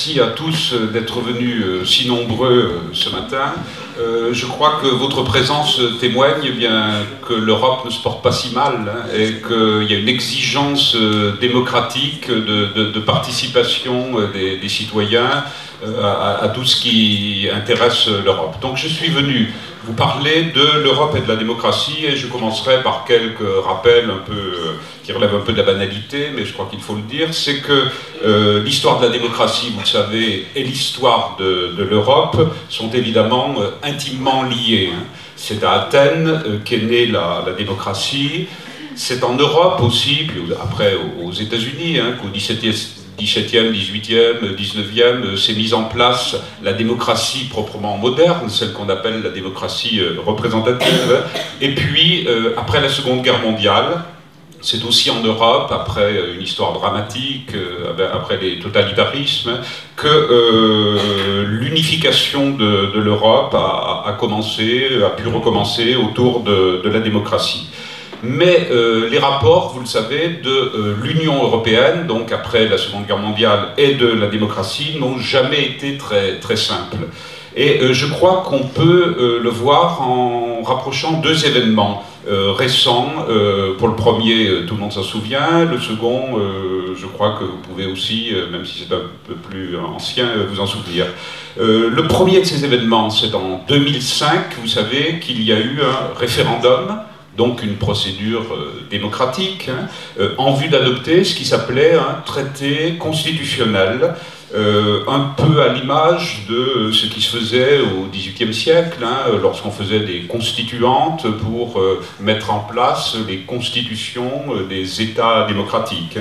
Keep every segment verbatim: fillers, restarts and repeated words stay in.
merci à tous d'être venus si nombreux ce matin. Euh, je crois que votre présence témoigne eh bien que l'Europe ne se porte pas si mal hein, et qu'il y a une exigence démocratique de, de, de participation des, des citoyens euh, à, à tout ce qui intéresse l'Europe. Donc je suis venu vous parler de l'Europe et de la démocratie et je commencerai par quelques rappels un peu, euh, qui relèvent un peu de la banalité, mais je crois qu'il faut le dire. C'est que euh, l'histoire de la démocratie, vous le savez, et l'histoire de, de l'Europe sont évidemment euh, intimement liées. Hein. C'est à Athènes euh, qu'est née la, la démocratie. C'est en Europe aussi, puis après aux États-Unis, hein, qu'au dix-septième, dix-huitième, dix-neuvième, s'est mise en place la démocratie proprement moderne, celle qu'on appelle la démocratie représentative. Et puis, euh, après la Seconde Guerre mondiale, c'est aussi en Europe, après une histoire dramatique, euh, après les totalitarismes, que euh, l'unification de, de l'Europe a, a commencé, a pu recommencer autour de, de la démocratie. Mais euh, les rapports, vous le savez, de euh, l'Union européenne, donc après la Seconde Guerre mondiale, et de la démocratie, n'ont jamais été très, très simples. Et euh, je crois qu'on peut euh, le voir en rapprochant deux événements euh, récents. Euh, pour le premier, euh, tout le monde s'en souvient. Le second, euh, je crois que vous pouvez aussi, euh, même si c'est un peu plus ancien, euh, vous en souvenir. Euh, le premier de ces événements, c'est en deux mille cinq. Vous savez qu'il y a eu un référendum, donc une procédure euh, démocratique, hein, euh, en vue d'adopter ce qui s'appelait un traité constitutionnel, euh, un peu à l'image de ce qui se faisait au dix-huitième siècle, hein, lorsqu'on faisait des constituantes pour euh, mettre en place les constitutions euh, des États démocratiques.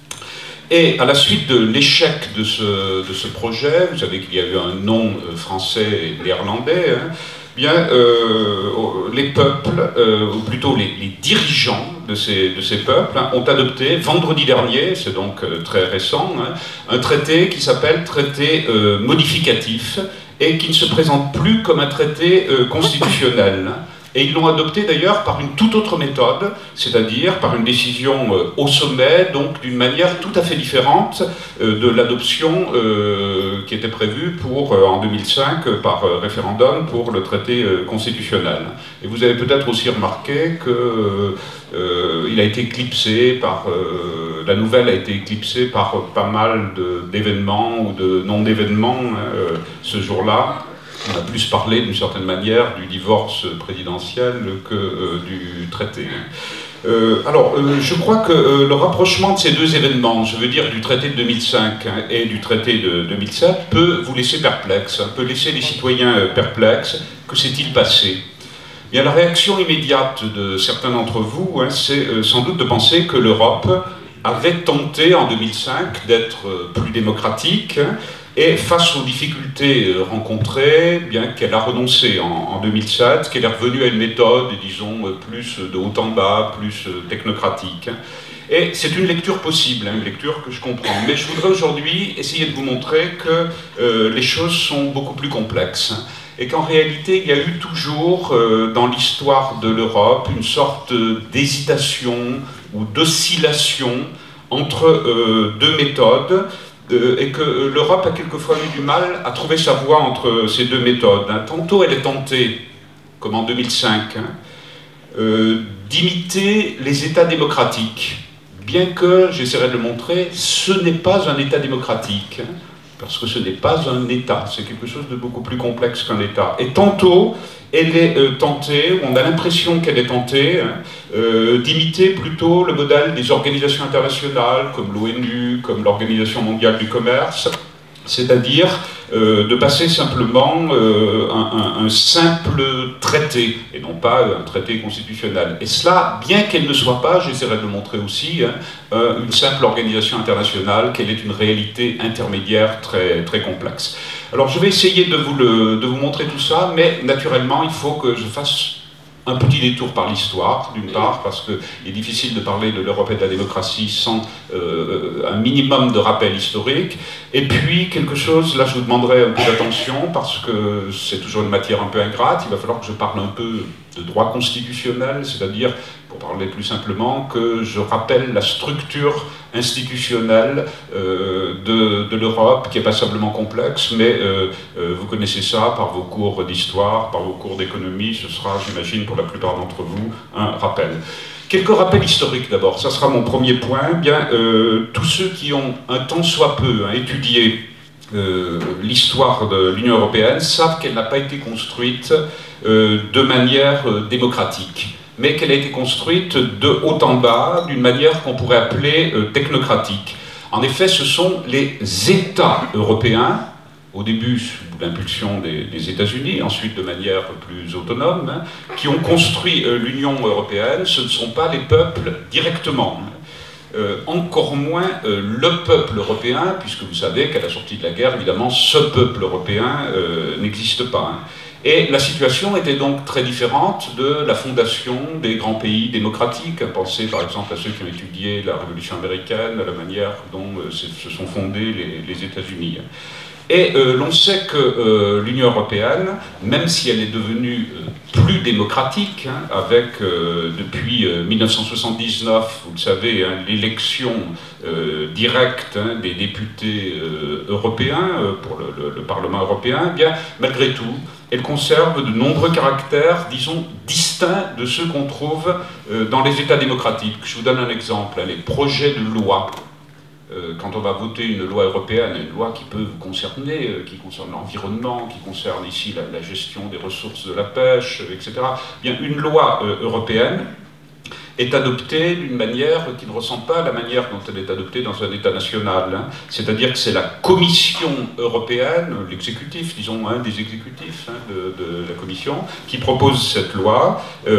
Et à la suite de l'échec de ce, de ce projet, vous savez qu'il y a eu un nom euh, français et néerlandais, hein, bien, euh, les peuples, euh, ou plutôt les, les dirigeants de ces, de ces peuples, hein, ont adopté vendredi dernier, c'est donc euh, très récent, hein, un traité qui s'appelle traité euh, modificatif et qui ne se présente plus comme un traité euh, constitutionnel. Et ils l'ont adopté d'ailleurs par une toute autre méthode, c'est-à-dire par une décision euh, au sommet, donc d'une manière tout à fait différente euh, de l'adoption euh, qui était prévue pour, euh, en deux mille cinq par euh, référendum pour le traité euh, constitutionnel. Et vous avez peut-être aussi remarqué qu'il euh, a été éclipsé par, euh, la nouvelle a été éclipsée par euh, pas mal d'événements ou de non-d'événements euh, ce jour-là. On a plus parlé d'une certaine manière du divorce présidentiel que euh, du traité. Euh, alors, euh, je crois que euh, le rapprochement de ces deux événements, je veux dire du traité de deux mille cinq hein, et du traité de deux mille sept, peut vous laisser perplexe, hein, peut laisser les citoyens euh, perplexes. Que s'est-il passé ? Bien, la réaction immédiate de certains d'entre vous, hein, c'est euh, sans doute de penser que l'Europe avait tenté en deux mille cinq d'être euh, plus démocratique, hein, et face aux difficultés rencontrées, bien qu'elle a renoncé en, en deux mille sept, qu'elle est revenue à une méthode, disons, plus de haut en bas, plus technocratique. Et c'est une lecture possible, hein, une lecture que je comprends. Mais je voudrais aujourd'hui essayer de vous montrer que euh, les choses sont beaucoup plus complexes. Et qu'en réalité, il y a eu toujours, euh, dans l'histoire de l'Europe, une sorte d'hésitation ou d'oscillation entre euh, deux méthodes, Euh, et que l'Europe a quelquefois eu du mal à trouver sa voie entre ces deux méthodes. Hein. Tantôt elle est tentée, comme en deux mille cinq, hein, euh, d'imiter les États démocratiques, bien que, j'essaierai de le montrer, ce n'est pas un État démocratique, hein, parce que ce n'est pas un État, c'est quelque chose de beaucoup plus complexe qu'un État. Et tantôt, elle est euh, tentée, on a l'impression qu'elle est tentée, hein, euh, d'imiter plutôt le modèle des organisations internationales, comme l'ONU, comme l'Organisation mondiale du commerce, c'est-à-dire euh, de passer simplement euh, un, un, un simple traité, et non pas un traité constitutionnel. Et cela, bien qu'elle ne soit pas, j'essaierai de le montrer aussi, hein, euh, une simple organisation internationale, qu'elle est une réalité intermédiaire très, très complexe. Alors je vais essayer de vous, le, de vous montrer tout ça, mais naturellement il faut que je fasse un petit détour par l'histoire, d'une part, parce qu'il est difficile de parler de l'Europe et de la démocratie sans euh, un minimum de rappel historique, et puis quelque chose, là je vous demanderai un peu d'attention, parce que c'est toujours une matière un peu ingrate, il va falloir que je parle un peu de droit constitutionnel, c'est-à-dire, pour parler plus simplement, que je rappelle la structure institutionnelle euh, de, de l'Europe, qui est passablement complexe, mais euh, euh, vous connaissez ça par vos cours d'histoire, par vos cours d'économie, ce sera, j'imagine, pour la plupart d'entre vous, un rappel. Quelques rappels historiques d'abord, ça sera mon premier point. Bien, euh, tous ceux qui ont un tant soit peu hein, étudié euh, l'histoire de l'Union européenne savent qu'elle n'a pas été construite euh, de manière euh, démocratique, mais qu'elle a été construite de haut en bas, d'une manière qu'on pourrait appeler euh, technocratique. En effet, ce sont les États européens, au début sous l'impulsion des, des États-Unis, ensuite de manière plus autonome, hein, qui ont construit euh, l'Union européenne. Ce ne sont pas les peuples directement. Euh, encore moins euh, le peuple européen, puisque vous savez qu'à la sortie de la guerre, évidemment, ce peuple européen euh, n'existe pas. Hein. Et la situation était donc très différente de la fondation des grands pays démocratiques. Pensez par exemple à ceux qui ont étudié la Révolution américaine, à la manière dont euh, se sont fondés les, les États-Unis. Et euh, l'on sait que euh, l'Union européenne, même si elle est devenue euh, plus démocratique, hein, avec euh, depuis euh, mille neuf cent soixante-dix-neuf, vous le savez, hein, l'élection euh, directe hein, des députés euh, européens euh, pour le, le, le Parlement européen, eh bien, malgré tout, elle conserve de nombreux caractères, disons, distincts de ceux qu'on trouve euh, dans les États démocratiques. Je vous donne un exemple, hein, les projets de loi. Quand on va voter une loi européenne, une loi qui peut vous concerner, qui concerne l'environnement, qui concerne ici la, la gestion des ressources de la pêche, et cetera, bien, une loi euh, européenne est adoptée d'une manière qui ne ressemble pas à la manière dont elle est adoptée dans un État national. Hein. C'est-à-dire que c'est la Commission européenne, l'exécutif, disons, un des exécutifs hein, de, de la Commission, qui propose cette loi.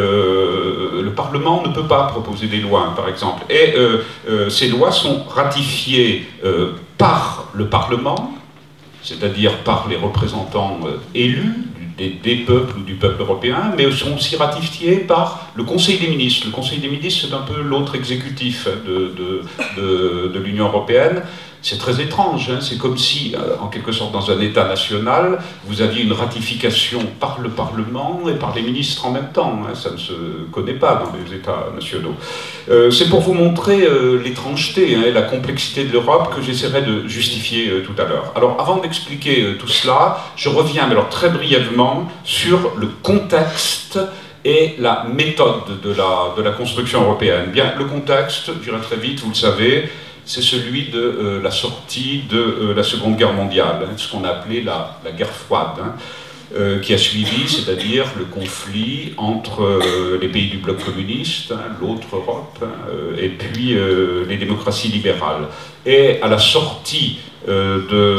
Euh, le Parlement ne peut pas proposer des lois, hein, par exemple. Et euh, euh, ces lois sont ratifiées euh, par le Parlement, c'est-à-dire par les représentants euh, élus, Des, des peuples ou du peuple européen, mais sont aussi ratifiés par le Conseil des ministres. Le Conseil des ministres, c'est un peu l'autre exécutif de, de, de, de l'Union européenne. C'est très étrange, hein. C'est comme si, euh, en quelque sorte, dans un État national, vous aviez une ratification par le Parlement et par les ministres en même temps. Hein. Ça ne se connaît pas dans les États nationaux. Euh, c'est pour vous montrer euh, l'étrangeté hein, et la complexité de l'Europe que j'essaierai de justifier euh, tout à l'heure. Alors, avant d'expliquer euh, tout cela, je reviens, mais alors très brièvement, sur le contexte et la méthode de la, de la construction européenne. Bien, le contexte, je dirais très vite, vous le savez, c'est celui de euh, la sortie de euh, la Seconde Guerre mondiale, hein, ce qu'on a appelé la, la guerre froide, hein, euh, qui a suivi, c'est-à-dire le conflit entre euh, les pays du bloc communiste, hein, l'autre Europe, hein, euh, et puis euh, les démocraties libérales. Et à la sortie euh,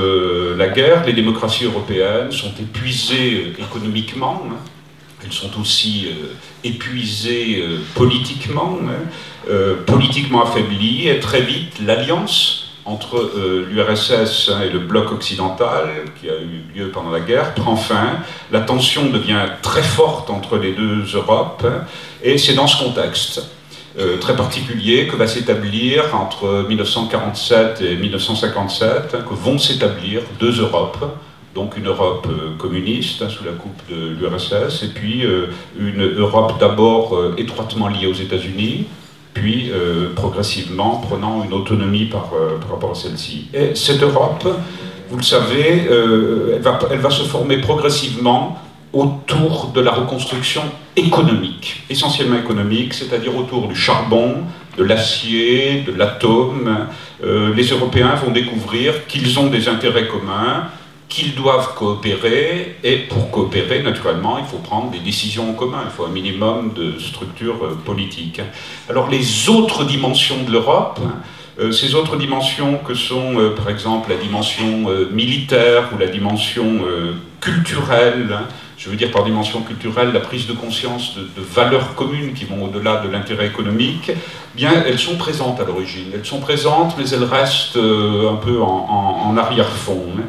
de la guerre, les démocraties européennes sont épuisées euh, économiquement, hein. Elles sont aussi euh, épuisées euh, politiquement, hein, euh, politiquement affaiblies, et très vite l'alliance entre euh, l'U R S S hein, et le bloc occidental, qui a eu lieu pendant la guerre, prend fin. La tension devient très forte entre les deux Europes, hein, et c'est dans ce contexte euh, très particulier que va s'établir entre mille neuf cent quarante-sept et mille neuf cent cinquante-sept, hein, que vont s'établir deux Europes. Donc une Europe euh, communiste, hein, sous la coupe de l'U R S S, et puis euh, une Europe d'abord euh, étroitement liée aux États-Unis, puis euh, progressivement prenant une autonomie par, euh, par rapport à celle-ci. Et cette Europe, vous le savez, euh, elle, va, elle va se former progressivement autour de la reconstruction économique, essentiellement économique, c'est-à-dire autour du charbon, de l'acier, de l'atome. Euh, les Européens vont découvrir qu'ils ont des intérêts communs, qu'ils doivent coopérer, et pour coopérer, naturellement, il faut prendre des décisions en commun, il faut un minimum de structure euh, politique. Alors les autres dimensions de l'Europe, euh, ces autres dimensions que sont, euh, par exemple, la dimension euh, militaire ou la dimension euh, culturelle, hein, je veux dire par dimension culturelle la prise de conscience de, de valeurs communes qui vont au-delà de l'intérêt économique, bien elles sont présentes à l'origine. Elles sont présentes, mais elles restent euh, un peu en, en, en arrière-fond. Hein.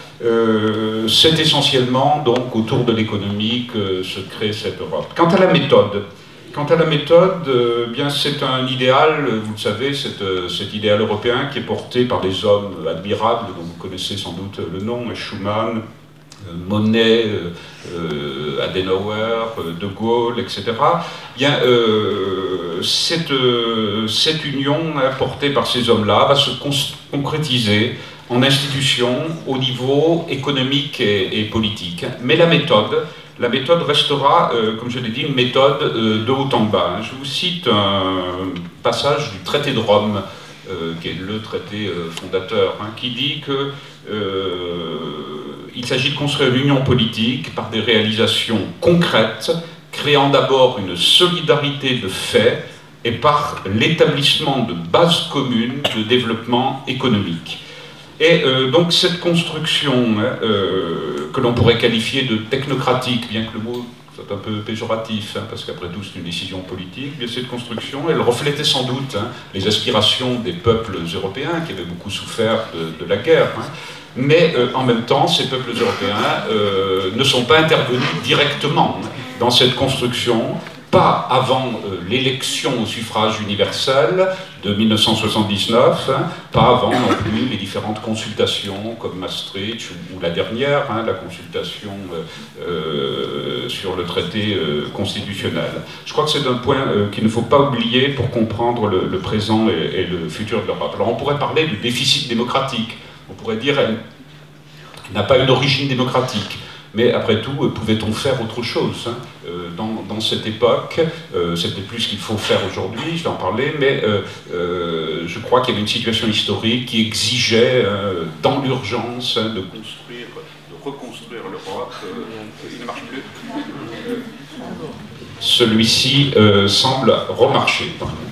Euh, c'est essentiellement donc autour de l'économie que se crée cette Europe. Quant à la méthode, quant à la méthode, euh, bien c'est un idéal, vous le savez, cet, cet idéal européen qui est porté par des hommes admirables dont vous connaissez sans doute le nom, Schuman, Monnet, euh, euh, Adenauer, euh, De Gaulle, et cetera. Bien, euh, cette, euh, cette union hein, portée par ces hommes-là va se concrétiser en institutions au niveau économique et, et politique. Mais la méthode, la méthode restera, euh, comme je l'ai dit, une méthode euh, de haut en bas. Je vous cite un passage du traité de Rome, euh, qui est le traité euh, fondateur, hein, qui dit que euh, il s'agit de construire l'union politique par des réalisations concrètes, créant d'abord une solidarité de fait et par l'établissement de bases communes de développement économique. Et euh, donc cette construction hein, euh, que l'on pourrait qualifier de technocratique, bien que le mot soit un peu péjoratif, hein, parce qu'après tout c'est une décision politique, bien cette construction, elle reflétait sans doute hein, les aspirations des peuples européens qui avaient beaucoup souffert de, de la guerre. Hein. Mais euh, en même temps, ces peuples européens euh, ne sont pas intervenus directement dans cette construction, pas avant euh, l'élection au suffrage universel de mille neuf cent soixante-dix-neuf, hein, pas avant non plus les différentes consultations comme Maastricht ou, ou la dernière, hein, la consultation euh, euh, sur le traité euh, constitutionnel. Je crois que c'est un point euh, qu'il ne faut pas oublier pour comprendre le, le présent et, et le futur de l'Europe. Alors on pourrait parler du déficit démocratique. On pourrait dire qu'elle n'a pas une origine démocratique. Mais après tout, pouvait-on faire autre chose hein, dans, dans cette époque euh, c'est peut-être plus ce qu'il faut faire aujourd'hui, je vais en parler, mais euh, euh, je crois qu'il y avait une situation historique qui exigeait, euh, dans l'urgence, hein, de construire, de reconstruire l'Europe. Euh, il ne marche plus. Celui-ci euh, semble remarcher.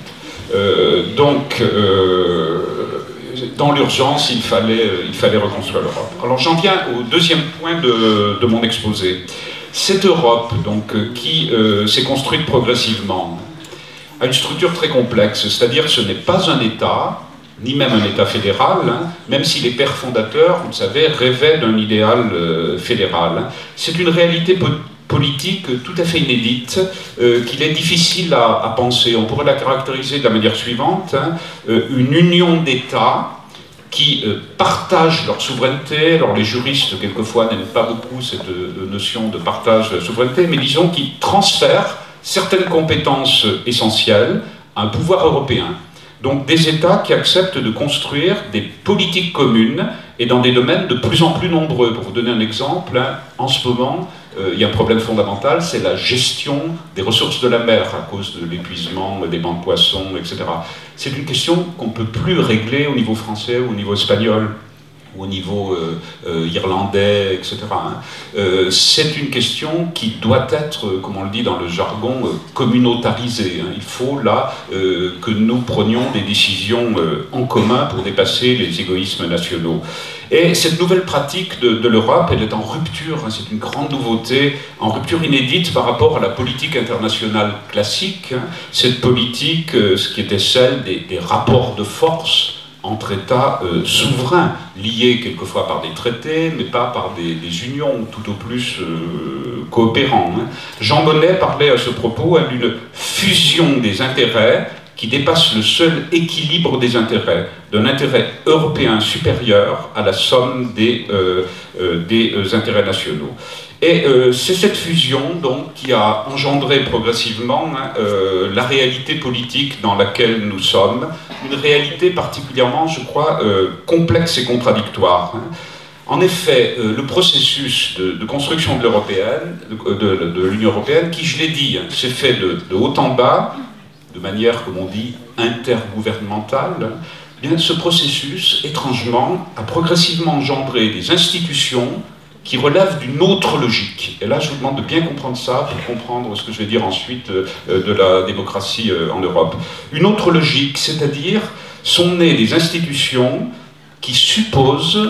Euh, donc, euh, dans l'urgence, il fallait, il fallait reconstruire l'Europe. Alors j'en viens au deuxième point de, de mon exposé. Cette Europe, donc, qui euh, s'est construite progressivement, a une structure très complexe, c'est-à-dire que ce n'est pas un État, ni même un État fédéral, hein, même si les pères fondateurs, vous le savez, rêvaient d'un idéal euh, fédéral. Hein. C'est une réalité po politique tout à fait inédite, euh, qu'il est difficile à, à penser. On pourrait la caractériser de la manière suivante, hein, euh, une union d'États qui euh, partagent leur souveraineté. Alors les juristes, quelquefois, n'aiment pas beaucoup cette euh, notion de partage de la souveraineté, mais disons qu'ils transfèrent certaines compétences essentielles à un pouvoir européen. Donc des États qui acceptent de construire des politiques communes et dans des domaines de plus en plus nombreux. Pour vous donner un exemple, hein, en ce moment, euh, il y a un problème fondamental, c'est la gestion des ressources de la mer à cause de l'épuisement des bancs de poissons, et cetera. C'est une question qu'on ne peut plus régler au niveau français ou au niveau espagnol, ou au niveau euh, euh, irlandais, et cetera. Hein. Euh, c'est une question qui doit être, comme on le dit dans le jargon, euh, communautarisée. Hein. Il faut là euh, que nous prenions des décisions euh, en commun pour dépasser les égoïsmes nationaux. Et cette nouvelle pratique de, de l'Europe, elle est en rupture, hein, c'est une grande nouveauté, en rupture inédite par rapport à la politique internationale classique. Hein. Cette politique, euh, ce qui était celle des, des rapports de force entre États euh, souverains, liés quelquefois par des traités, mais pas par des, des unions, tout au plus euh, coopérants. Hein. Jean Monnet parlait à ce propos hein, d'une fusion des intérêts qui dépasse le seul équilibre des intérêts, d'un intérêt européen supérieur à la somme des, euh, euh, des euh, intérêts nationaux. Et euh, c'est cette fusion donc, qui a engendré progressivement hein, euh, la réalité politique dans laquelle nous sommes, une réalité particulièrement, je crois, euh, complexe et contradictoire. Hein. En effet, euh, le processus de, de construction de l'européenne, de, de, de l'Union européenne, qui, je l'ai dit, hein, s'est fait de, de haut en bas, de manière, comme on dit, intergouvernementale, eh bien, ce processus, étrangement, a progressivement engendré des institutions qui relèvent d'une autre logique. Et là, je vous demande de bien comprendre ça pour comprendre ce que je vais dire ensuite euh, de la démocratie euh, en Europe. Une autre logique, c'est-à-dire, sont nées des institutions qui supposent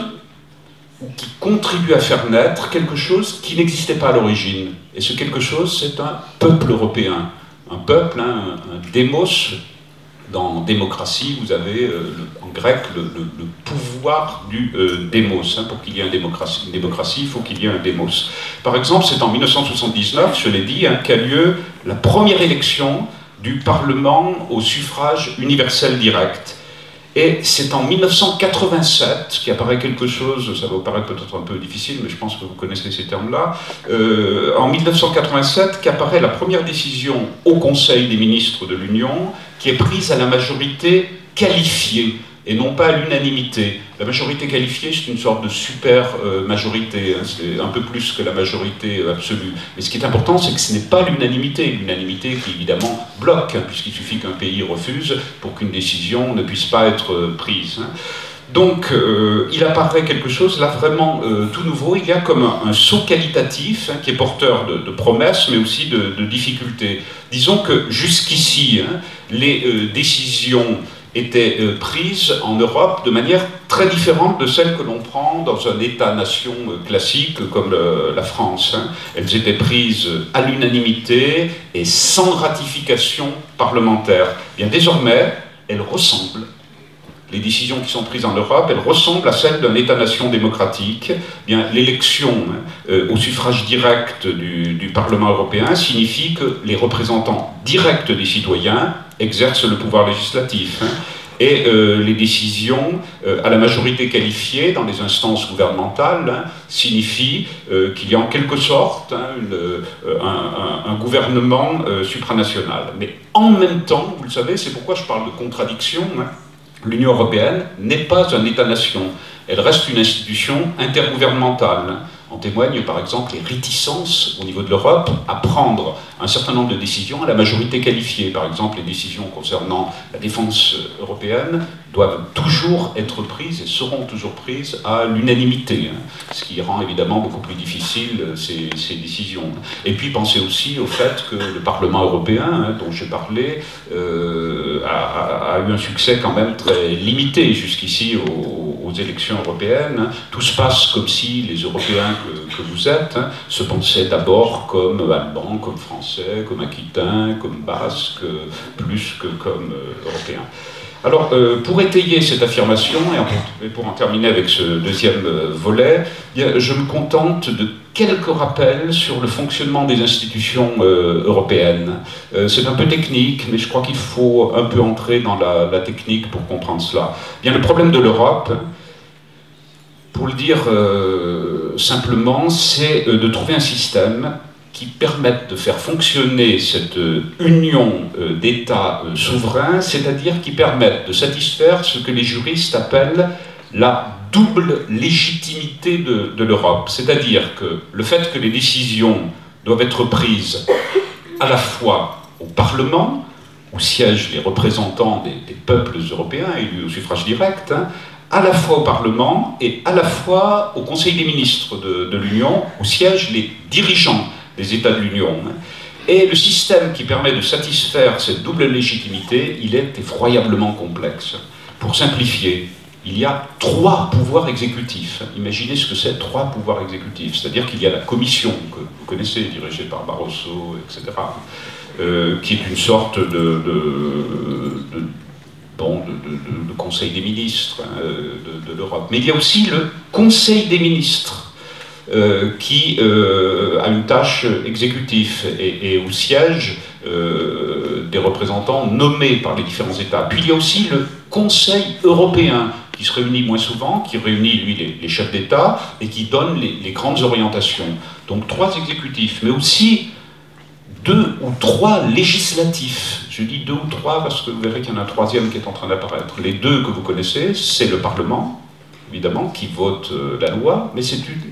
ou qui contribuent à faire naître quelque chose qui n'existait pas à l'origine. Et ce quelque chose, c'est un peuple européen. Un peuple, hein, un, un démos. Dans démocratie, vous avez euh, le, en grec le, le, le pouvoir du euh, démos. Hein, pour qu'il y ait une démocratie, une démocratie, il faut qu'il y ait un démos. Par exemple, c'est en mille neuf cent soixante-dix-neuf, je l'ai dit, hein, qu'a lieu la première élection du Parlement au suffrage universel direct. Et c'est en mille neuf cent quatre-vingt-sept qui apparaît quelque chose, ça va vous paraître peut-être un peu difficile, mais je pense que vous connaissez ces termes-là, euh, en mille neuf cent quatre-vingt-sept qu'apparaît la première décision au Conseil des ministres de l'Union, qui est prise à la majorité qualifiée, et non pas à l'unanimité. La majorité qualifiée, c'est une sorte de super euh, majorité, hein, c'est un peu plus que la majorité euh, absolue. Mais ce qui est important, c'est que ce n'est pas l'unanimité, l'unanimité qui évidemment bloque, hein, puisqu'il suffit qu'un pays refuse pour qu'une décision ne puisse pas être euh, prise. Hein. Donc, euh, il apparaît quelque chose là vraiment euh, tout nouveau. Il y a comme un, un saut qualitatif hein, qui est porteur de, de promesses, mais aussi de, de difficultés. Disons que jusqu'ici, hein, les euh, décisions étaient euh, prises en Europe de manière très différente de celle que l'on prend dans un État-nation euh, classique comme le, la France. Hein. Elles étaient prises à l'unanimité et sans ratification parlementaire. Bien, désormais, elles ressemblent. Les décisions qui sont prises en Europe, elles ressemblent à celles d'un État-nation démocratique. Bien, l'élection euh, au suffrage direct du, du Parlement européen signifie que les représentants directs des citoyens exercent le pouvoir législatif. Hein, et euh, les décisions euh, à la majorité qualifiée dans les instances gouvernementales hein, signifient euh, qu'il y a en quelque sorte hein, une, euh, un, un, un gouvernement euh, supranational. Mais en même temps, vous le savez, c'est pourquoi je parle de contradiction, hein, l'Union européenne n'est pas un État-nation, elle reste une institution intergouvernementale. En témoignent par exemple les réticences au niveau de l'Europe à prendre un certain nombre de décisions à la majorité qualifiée. Par exemple, les décisions concernant la défense européenne doivent toujours être prises et seront toujours prises à l'unanimité, hein, ce qui rend évidemment beaucoup plus difficile ces, ces décisions. Et puis pensez aussi au fait que le Parlement européen, hein, dont j'ai parlé, euh, a, a, a eu un succès quand même très limité jusqu'ici aux, aux élections européennes. Tout se passe comme si les Européens que, que vous êtes hein, se pensaient d'abord comme Allemands, comme Français, comme Aquitains, comme Basques, plus que comme euh, Européens. Alors, euh, pour étayer cette affirmation, et, en, et pour en terminer avec ce deuxième euh, volet, bien, je me contente de quelques rappels sur le fonctionnement des institutions euh, européennes. Euh, c'est un peu technique, mais je crois qu'il faut un peu entrer dans la, la technique pour comprendre cela. Bien, le problème de l'Europe, pour le dire euh, simplement, c'est euh, de trouver un système qui permettent de faire fonctionner cette euh, union euh, d'États euh, souverains, c'est-à-dire qui permettent de satisfaire ce que les juristes appellent la double légitimité de, de l'Europe. C'est-à-dire que le fait que les décisions doivent être prises à la fois au Parlement, où siègent les représentants des, des peuples européens élus au suffrage direct, hein, à la fois au Parlement et à la fois au Conseil des ministres de, de l'Union, où siègent les dirigeants des États de l'Union. Et le système qui permet de satisfaire cette double légitimité, il est effroyablement complexe. Pour simplifier, il y a trois pouvoirs exécutifs. Imaginez ce que c'est, trois pouvoirs exécutifs. C'est-à-dire qu'il y a la Commission, que vous connaissez, dirigée par Barroso, et cetera, euh, qui est une sorte de, de, de, bon, de, de, de conseil des ministres hein, de, de l'Europe. Mais il y a aussi le Conseil des ministres, Euh, qui euh, a une tâche exécutive et, et où siègent euh, des représentants nommés par les différents États. Puis il y a aussi le Conseil européen, qui se réunit moins souvent, qui réunit lui les, les chefs d'État et qui donne les, les grandes orientations. Donc trois exécutifs, mais aussi deux ou trois législatifs. Je dis deux ou trois parce que vous verrez qu'il y en a un troisième qui est en train d'apparaître. Les deux que vous connaissez, c'est le Parlement, évidemment, qui vote euh, la loi, mais c'est une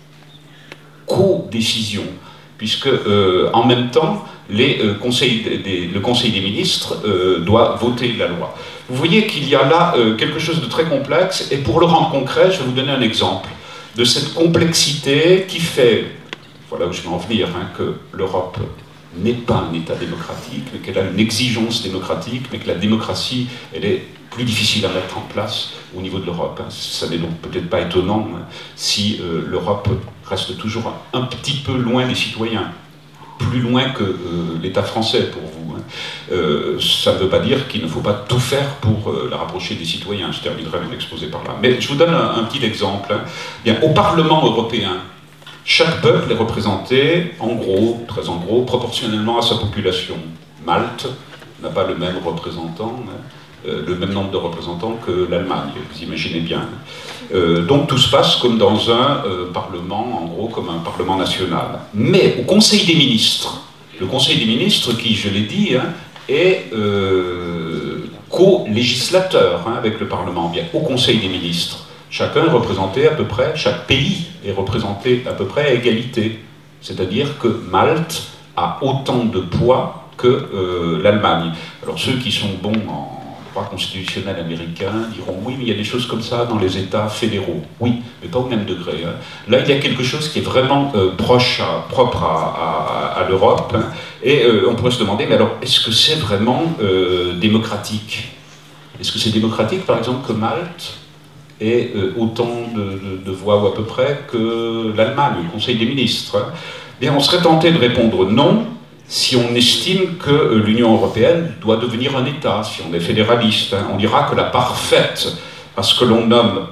co-décision, puisque euh, en même temps, les, euh, conseils des, des, le Conseil des ministres euh, doit voter la loi. Vous voyez qu'il y a là euh, quelque chose de très complexe, et pour le rendre concret, je vais vous donner un exemple de cette complexité qui fait, voilà où je veux en venir, hein, que l'Europe n'est pas un État démocratique, mais qu'elle a une exigence démocratique, mais que la démocratie, elle est plus difficile à mettre en place au niveau de l'Europe. Ça n'est donc peut-être pas étonnant hein, si euh, l'Europe reste toujours un, un petit peu loin des citoyens, plus loin que euh, l'État français pour vous. Hein. Euh, ça ne veut pas dire qu'il ne faut pas tout faire pour euh, la rapprocher des citoyens. Je terminerai mon exposé par là. Mais je vous donne un, un petit exemple. Hein. Bien, au Parlement européen, chaque peuple est représenté, en gros, très en gros, proportionnellement à sa population. Malte n'a pas le même représentant. Hein. euh, le même nombre de représentants que l'Allemagne, vous imaginez bien. Euh, donc tout se passe comme dans un euh, parlement, en gros comme un parlement national. Mais au Conseil des ministres, le Conseil des ministres qui, je l'ai dit, hein, est euh, co-législateur hein, avec le Parlement. Bien, au Conseil des ministres, chacun est représenté à peu près, chaque pays est représenté à peu près à égalité. C'est-à-dire que Malte a autant de poids que euh, l'Allemagne. Alors ceux qui sont bons en droit constitutionnel américain diront oui, mais il y a des choses comme ça dans les États fédéraux. Oui, mais pas au même degré. Hein. Là, il y a quelque chose qui est vraiment euh, proche à, propre à, à, à l'Europe. Hein. Et euh, on pourrait se demander, mais alors, est-ce que c'est vraiment euh, démocratique? Est-ce que c'est démocratique, par exemple, que Malte ait euh, autant de, de, de voix, ou à peu près, que l'Allemagne, le Conseil des ministres? Hein. Bien, on serait tenté de répondre non, si on estime que l'Union européenne doit devenir un État, si on est fédéraliste. Hein, on dira que la part faite à ce que l'on nomme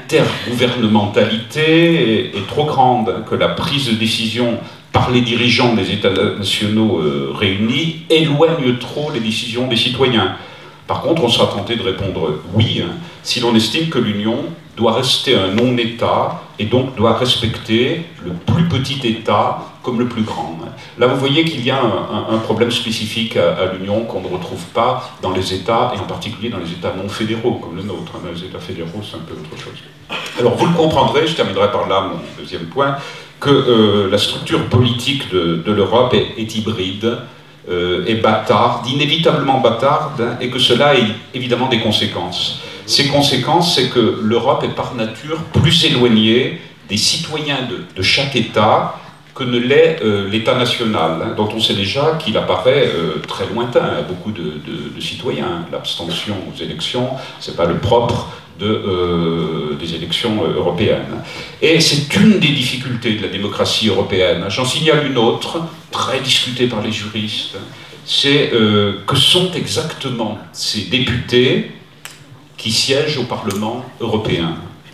l'intergouvernementalité est, est trop grande, hein, que la prise de décision par les dirigeants des États nationaux euh, réunis éloigne trop les décisions des citoyens. Par contre, on sera tenté de répondre oui, hein, si l'on estime que l'Union doit rester un non-État et donc doit respecter le plus petit État comme le plus grand. Là, vous voyez qu'il y a un, un, un problème spécifique à, à l'Union qu'on ne retrouve pas dans les États, et en particulier dans les États non fédéraux, comme le nôtre. Dans les États fédéraux, c'est un peu autre chose. Alors, vous le comprendrez, je terminerai par là mon deuxième point, que euh, la structure politique de, de l'Europe est, est hybride, euh, est bâtarde, inévitablement bâtarde, hein, et que cela a évidemment des conséquences. Ces conséquences, c'est que l'Europe est par nature plus éloignée des citoyens de, de chaque État que ne l'est euh, l'État national, hein, dont on sait déjà qu'il apparaît euh, très lointain à beaucoup de, de, de citoyens. L'abstention aux élections, c'est pas le propre de, euh, des élections euh, européennes. Et c'est une des difficultés de la démocratie européenne. J'en signale une autre, très discutée par les juristes, c'est euh, que sont exactement ces députés qui siègent au Parlement européen?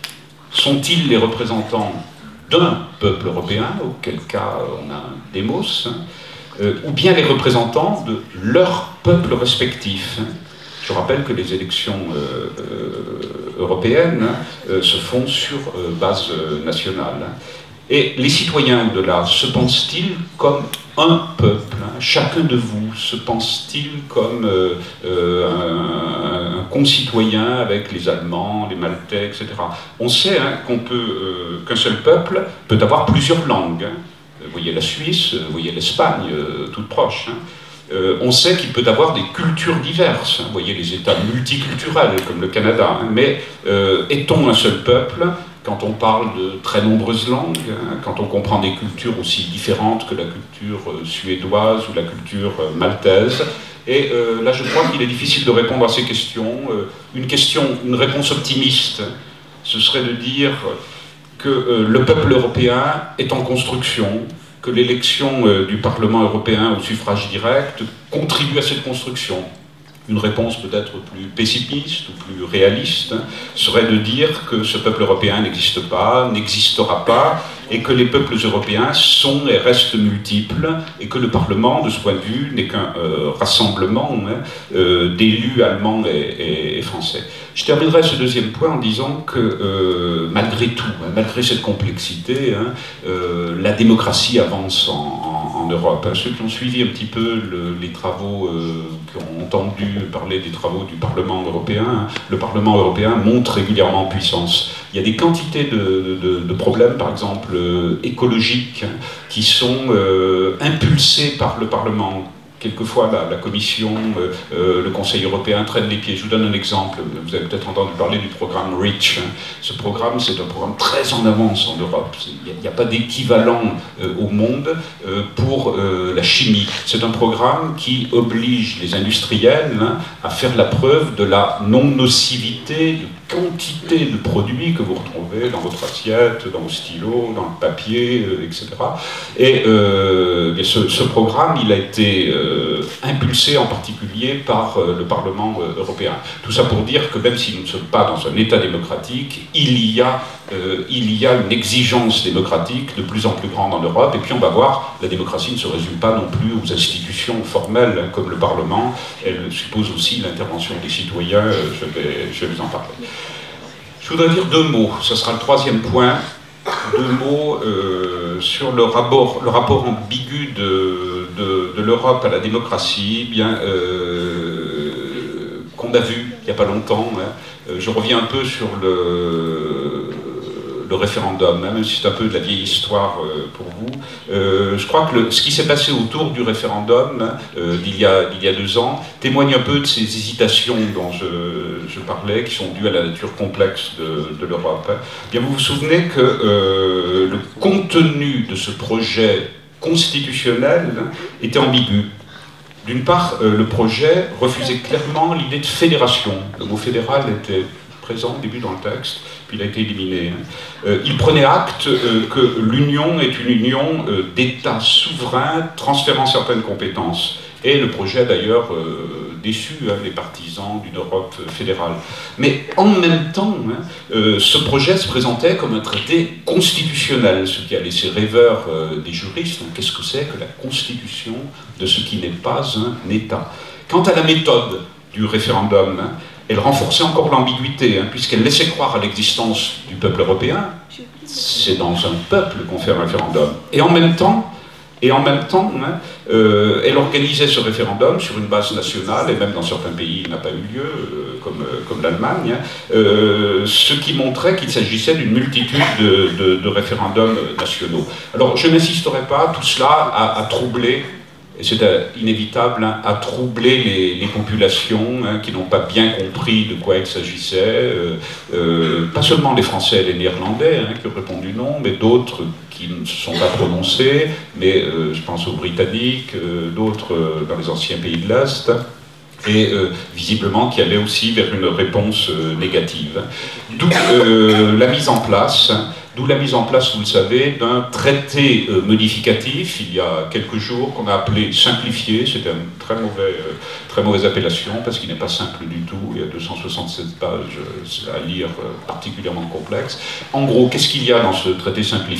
Sont-ils les représentants d'un peuple européen, auquel cas on a un démos, hein, euh, ou bien les représentants de leur peuple respectif? Je rappelle que les élections euh, euh, européennes euh, se font sur euh, base euh, nationale. Hein. Et les citoyens au-delà se pensent-ils comme un peuple? Hein? Chacun de vous se pense-t-il comme euh, euh, un, un concitoyen avec les Allemands, les Maltais, et cetera. On sait hein, qu'on peut, euh, qu'un seul peuple peut avoir plusieurs langues. Hein. Vous voyez la Suisse, vous voyez l'Espagne, euh, toute proche. Hein. Euh, on sait qu'il peut avoir des cultures diverses. Hein. Vous voyez les États multiculturels comme le Canada. Hein. Mais euh, est-on un seul peuple? Quand on parle de très nombreuses langues, hein, quand on comprend des cultures aussi différentes que la culture euh, suédoise ou la culture euh, maltaise. Et euh, là, je crois qu'il est difficile de répondre à ces questions. Euh, une question, une réponse optimiste, ce serait de dire que euh, le peuple européen est en construction, que l'élection euh, du Parlement européen au suffrage direct contribue à cette construction. Une réponse peut-être plus pessimiste ou plus réaliste hein, serait de dire que ce peuple européen n'existe pas, n'existera pas, et que les peuples européens sont et restent multiples, et que le Parlement, de ce point de vue, n'est qu'un euh, rassemblement hein, euh, d'élus allemands et, et, et français. Je terminerai ce deuxième point en disant que euh, malgré tout, hein, malgré cette complexité, hein, euh, la démocratie avance en, en, en Europe. Hein. Ceux qui ont suivi un petit peu le, les travaux, euh, qui ont entendu parler des travaux du Parlement européen, hein, le Parlement européen monte régulièrement en puissance. Il y a des quantités de, de, de problèmes, par exemple euh, écologiques, hein, qui sont euh, impulsés par le Parlement. Quelquefois, la, la Commission, euh, euh, le Conseil européen traînent les pieds. Je vous donne un exemple. Vous avez peut-être entendu parler du programme REACH. Hein. Ce programme, c'est un programme très en avance en Europe. Il n'y a, a pas d'équivalent euh, au monde euh, pour euh, la chimie. C'est un programme qui oblige les industriels hein, à faire la preuve de la non-nocivité, de quantité de produits que vous retrouvez dans votre assiette, dans vos stylos, dans le papier, euh, et cetera. Et euh, ce, ce programme, il a été euh, impulsé en particulier par euh, le Parlement euh, européen. Tout ça pour dire que même si nous ne sommes pas dans un État démocratique, il y a euh, il y a une exigence démocratique de plus en plus grande en Europe, et puis on va voir, la démocratie ne se résume pas non plus aux institutions formelles hein, comme le Parlement, elle suppose aussi l'intervention des citoyens, euh, je, vais, je vais vous en parler. Je voudrais dire deux mots, ce sera le troisième point, deux mots euh, sur le rapport, le rapport ambigu de, de, de l'Europe à la démocratie, bien euh, qu'on a vu il n'y a pas longtemps. Hein. Je reviens un peu sur le, le référendum, hein, même si c'est un peu de la vieille histoire euh, pour vous. Euh, je crois que le, ce qui s'est passé autour du référendum hein, euh, d'il y a, d'il y a deux ans témoigne un peu de ces hésitations dont je, je parlais, qui sont dues à la nature complexe de, de l'Europe. Hein. Bien, vous vous souvenez que euh, le contenu de ce projet constitutionnel hein, était ambigu. D'une part, euh, le projet refusait clairement l'idée de fédération. Le mot fédéral était présent au début dans le texte, puis il a été éliminé. Euh, il prenait acte euh, que l'Union est une union euh, d'États souverains transférant certaines compétences. Et le projet d'ailleurs euh, déçu hein, les partisans d'une Europe fédérale. Mais en même temps, hein, euh, ce projet se présentait comme un traité constitutionnel, ce qui a laissé rêveur euh, des juristes. Hein, qu'est-ce que c'est que la constitution de ce qui n'est pas un État? Quant à la méthode du référendum, hein, elle renforçait encore l'ambiguïté, hein, puisqu'elle laissait croire à l'existence du peuple européen. C'est dans un peuple qu'on fait un référendum. Et en même temps, Et en même temps, hein, euh, elle organisait ce référendum sur une base nationale, et même dans certains pays, il n'a pas eu lieu, euh, comme, euh, comme l'Allemagne, hein, euh, ce qui montrait qu'il s'agissait d'une multitude de, de, de référendums nationaux. Alors, je n'insisterai pas, tout cela a, a troublé, et c'est inévitable, hein, a troublé les, les populations hein, qui n'ont pas bien compris de quoi il s'agissait, euh, euh, pas seulement les Français et les Néerlandais hein, qui ont répondu non, mais d'autres qui ne se sont pas prononcés, mais euh, je pense aux Britanniques, euh, d'autres euh, dans les anciens pays de l'Est, et euh, visiblement qui allaient aussi vers une réponse euh, négative. D'où euh, la mise en place, d'où la mise en place, vous le savez, d'un traité euh, modificatif, il y a quelques jours, qu'on a appelé simplifié. C'était une très, mauvais, euh, très mauvaise appellation, parce qu'il n'est pas simple du tout, il y a deux cent soixante-sept pages euh, à lire, euh, particulièrement complexe. En gros, qu'est-ce qu'il y a dans ce traité simplifié ?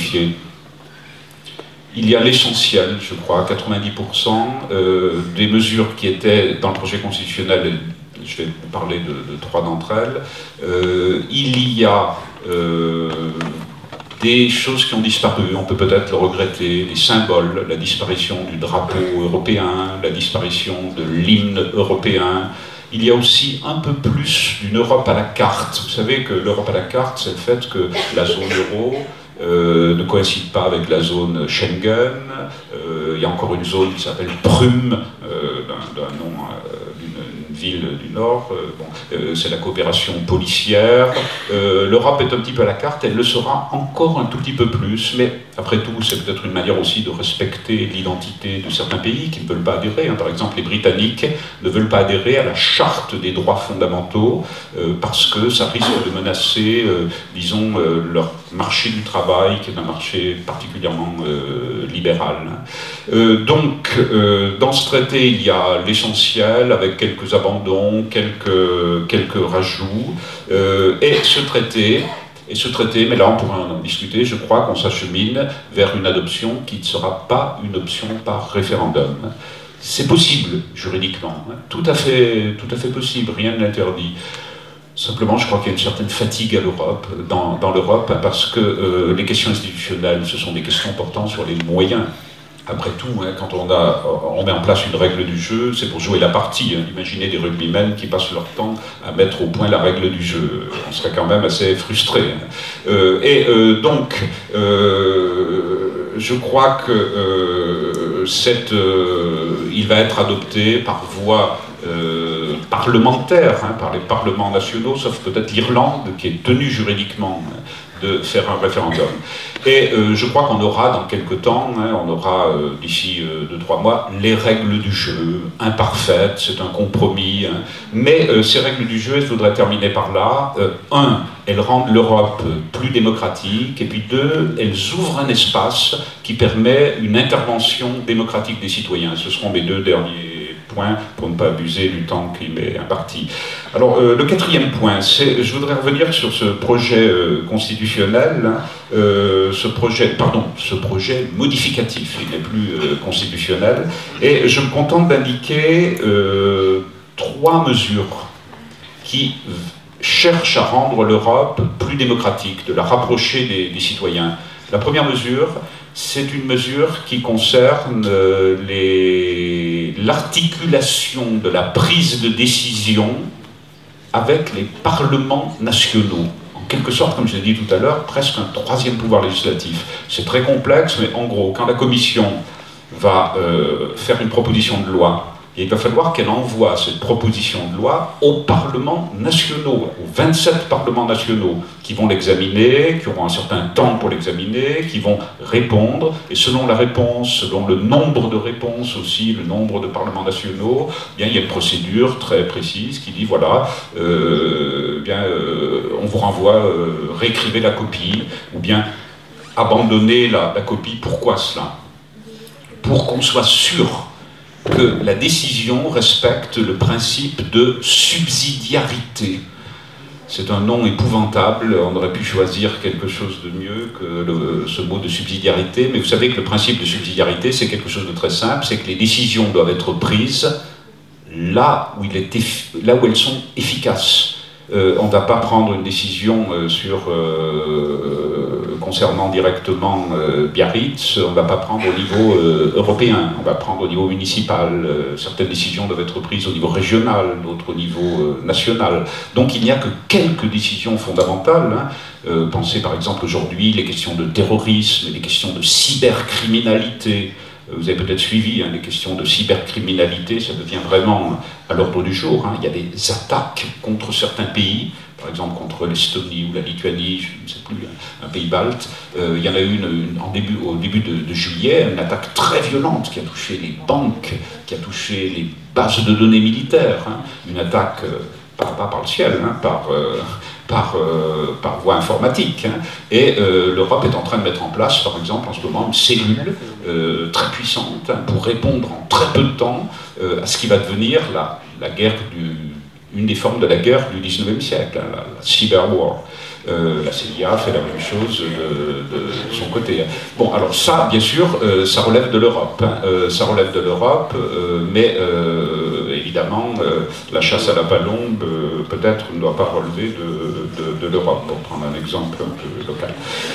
Il y a l'essentiel, je crois, quatre-vingt-dix pour cent euh, des mesures qui étaient dans le projet constitutionnel, je vais vous parler de, de trois d'entre elles. Euh, il y a euh, des choses qui ont disparu, on peut peut-être le regretter, des symboles, la disparition du drapeau européen, la disparition de l'hymne européen. Il y a aussi un peu plus d'une Europe à la carte. Vous savez que l'Europe à la carte, c'est le fait que la zone euro Euh, ne coïncide pas avec la zone Schengen. Euh, il y a encore une zone qui s'appelle Prüm, euh, d'un nom euh, d'une ville du Nord. Euh, bon, euh, c'est la coopération policière. Euh, L'Europe est un petit peu à la carte, elle le sera encore un tout petit peu plus, mais après tout, c'est peut-être une manière aussi de respecter l'identité de certains pays qui ne veulent pas adhérer. Hein. Par exemple, les Britanniques ne veulent pas adhérer à la charte des droits fondamentaux euh, parce que ça risque de menacer, euh, disons, euh, leur marché du travail, qui est un marché particulièrement euh, libéral. Euh, donc, euh, dans ce traité, il y a l'essentiel, avec quelques abandons, quelques, quelques rajouts, euh, et ce traité, et ce traité, mais là on pourra en discuter, je crois qu'on s'achemine vers une adoption qui ne sera pas une option par référendum. C'est possible, juridiquement, tout à fait, tout à fait possible, rien ne l'interdit. Simplement, je crois qu'il y a une certaine fatigue à l'Europe, dans, dans l'Europe, parce que euh, les questions institutionnelles, ce sont des questions portant sur les moyens. Après tout, hein, quand on, a, on met en place une règle du jeu, c'est pour jouer la partie. Hein. Imaginez des rugbymen qui passent leur temps à mettre au point la règle du jeu. On serait quand même assez frustré. Hein. Euh, et euh, donc, euh, je crois que euh, cette, euh, il va être adopté par voie euh, parlementaire, hein, par les parlements nationaux, sauf peut-être l'Irlande, qui est tenue juridiquement hein, de faire un référendum. Et euh, je crois qu'on aura dans quelques temps, hein, on aura euh, d'ici euh, deux, trois mois, les règles du jeu, imparfaites, c'est un compromis, hein. Mais euh, ces règles du jeu, je voudrais terminer par là. Euh, un, elles rendent l'Europe plus démocratique, et puis deux, elles ouvrent un espace qui permet une intervention démocratique des citoyens. Ce seront mes deux derniers points pour ne pas abuser du temps qui m'est imparti. Alors, euh, le quatrième point, c'est, je voudrais revenir sur ce projet euh, constitutionnel, hein, euh, ce projet, pardon, ce projet modificatif, il n'est plus euh, constitutionnel, et je me contente d'indiquer euh, trois mesures qui cherchent à rendre l'Europe plus démocratique, de la rapprocher des, des citoyens. La première mesure, c'est une mesure qui concerne l'articulation de la prise de décision avec les parlements nationaux. En quelque sorte, comme je l'ai dit tout à l'heure, presque un troisième pouvoir législatif. C'est très complexe, mais en gros, quand la Commission va euh, faire une proposition de loi, il va falloir qu'elle envoie cette proposition de loi aux parlements nationaux, aux vingt-sept parlements nationaux, qui vont l'examiner, qui auront un certain temps pour l'examiner, qui vont répondre, et selon la réponse, selon le nombre de réponses aussi, le nombre de parlements nationaux, eh bien, il y a une procédure très précise qui dit, voilà, euh, eh bien, euh, on vous renvoie, euh, réécrivez la copie, ou bien abandonnez la, la copie. Pourquoi cela? Pour qu'on soit sûr que la décision respecte le principe de subsidiarité. C'est un nom épouvantable, on aurait pu choisir quelque chose de mieux que le, ce mot de subsidiarité, mais vous savez que le principe de subsidiarité, c'est quelque chose de très simple, c'est que les décisions doivent être prises là où, il est là où elles sont efficaces. Euh, on ne va pas prendre une décision euh, sur, euh, concernant directement euh, Biarritz, on ne va pas prendre au niveau euh, européen, on va prendre au niveau municipal. Euh, certaines décisions doivent être prises au niveau régional, d'autres au niveau euh, national. Donc il n'y a que quelques décisions fondamentales. Hein. Euh, pensez par exemple aujourd'hui les questions de terrorisme, les questions de cybercriminalité. Vous avez peut-être suivi hein, les questions de cybercriminalité, ça devient vraiment à l'ordre du jour. Hein. Il y a des attaques contre certains pays, par exemple contre l'Estonie ou la Lituanie, je ne sais plus, un, un pays balte. Euh, il y en a eu une, une, en début, au début de, de juillet, une attaque très violente qui a touché les banques, qui a touché les bases de données militaires. Hein. Une attaque, euh, pas, pas par le ciel, hein, par... Euh, Par, euh, par voie informatique. Hein. Et euh, l'Europe est en train de mettre en place, par exemple, en ce moment, une cellule euh, très puissante hein, pour répondre en très peu de temps euh, à ce qui va devenir la, la guerre du, une des formes de la guerre du dix-neuvième siècle, hein, la, la cyber war. Euh, la C I A fait la même chose de, de, de son côté. Bon, alors ça, bien sûr, euh, ça relève de l'Europe. Hein. Euh, ça relève de l'Europe, euh, mais euh, évidemment, euh, la chasse à la palombe, euh, peut-être, ne doit pas relever de, de, de l'Europe, pour prendre un exemple un peu local.